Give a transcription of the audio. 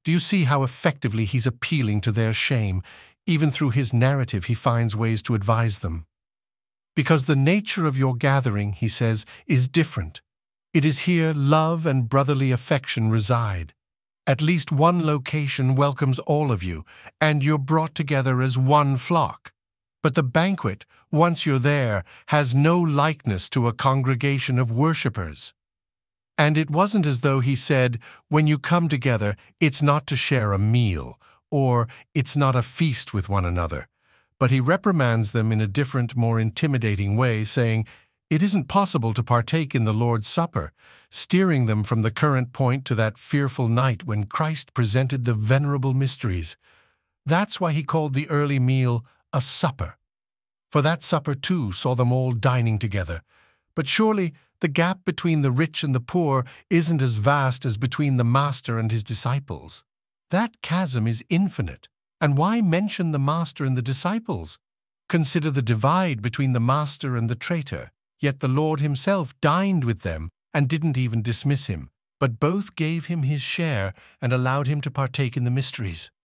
Do you see how effectively he's appealing to their shame? Even through his narrative, he finds ways to advise them. Because the nature of your gathering, he says, is different. It is here love and brotherly affection reside. At least one location welcomes all of you, and you're brought together as one flock. But the banquet, once you're there, has no likeness to a congregation of worshippers. And it wasn't as though he said, when you come together, it's not to share a meal, or it's not a feast with one another. But he reprimands them in a different, more intimidating way, saying, it isn't possible to partake in the Lord's Supper, steering them from the current point to that fearful night when Christ presented the venerable mysteries. That's why he called the early meal a supper. For that supper, too, saw them all dining together. But surely the gap between the rich and the poor isn't as vast as between the Master and his disciples. That chasm is infinite. And why mention the Master and the disciples? Consider the divide between the Master and the traitor. Yet the Lord himself dined with them and didn't even dismiss him, but both gave him his share and allowed him to partake in the mysteries.